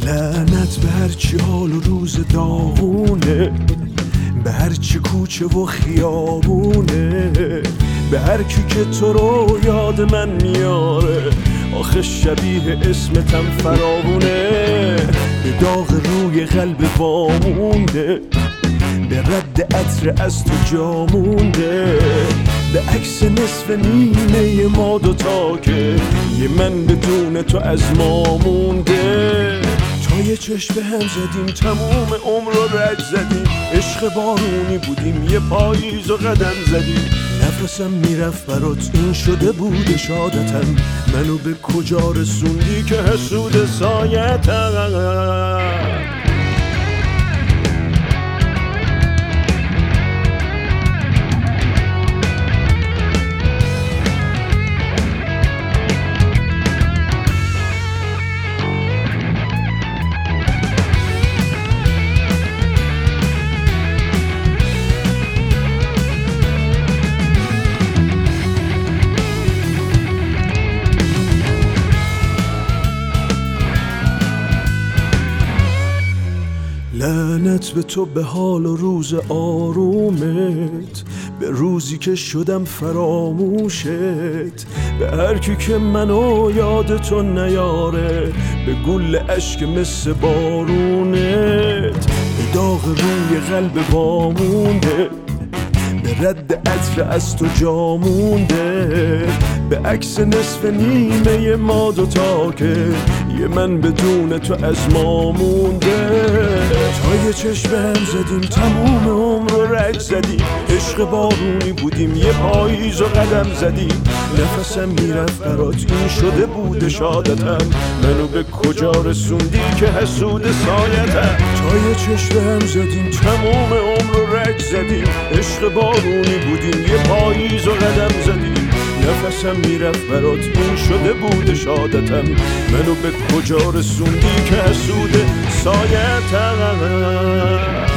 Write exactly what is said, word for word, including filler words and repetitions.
لعنت به هرچی حال و روز داغونه، به هرچی کوچه و خیابونه، به هرکی که تو رو یاد من میاره. آخه شبیه اسمتم فراوونه، به داغ روی قلب وامونده، به رد عطر از تو جامونده، به عکس نصف نیمه ما دوتا که یه من بدون تو از ما مونده. تا یه چشم به هم زدیم تموم عمر رو رد زدیم، عشق بارونی بودیم یه پاییز و قدم زدیم. نفسم میرفت برات این شده بود شادتم، منو به کجا رسوندی که حسود سایتم. لعنت به تو، به حال و روز آرومت، به روزی که شدم فراموشت، به هرکی که منو یاد تو نیاره، به گل اشک مثل بارونت، به داغ روی قلب وامونده، به رد عطر از تو جامونده، به عکس نصف نیمه ما دوتا که یه من بدون تو از ما مونده. تا یه چشم هم زدیم تموم عمر رو رد زدیم، عشق بارونی بودیم یه پاییز و قدم زدیم. نفسم میرفت برات این شده بود شادتم، منو به کجا رسوندی که حسود سایتم. تا یه چشم هم زدیم تموم عمر رو رد زدیم، عشق بارونی بودیم یه پاییز و قدم زدیم. نفسم میرفت برات این شده بود شادتم، منو به کجا رسوندی که حسود سایتم.